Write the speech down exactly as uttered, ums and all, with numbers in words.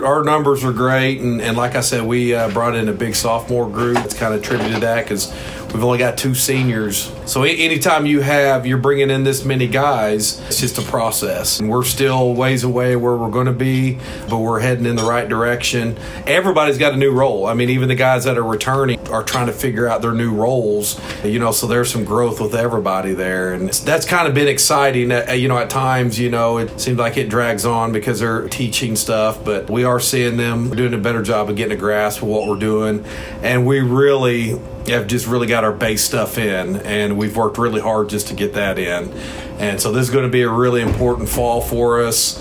Our numbers are great, and, and like I said, we uh, brought in a big sophomore group. It's kind of attributed to that because we've only got two seniors. So anytime you have, you're bringing in this many guys, it's just a process. And we're still ways away where we're going to be, but we're heading in the right direction. Everybody's got a new role. I mean, even the guys that are returning are trying to figure out their new roles, you know, so there's some growth with everybody there. And that's kind of been exciting. You know, at times, you know, it seems like it drags on because they're teaching stuff, but we are seeing them doing a better job of getting a grasp of what we're doing. And we really have just really got our base stuff in, and we've worked really hard just to get that in. And so this is going to be a really important fall for us.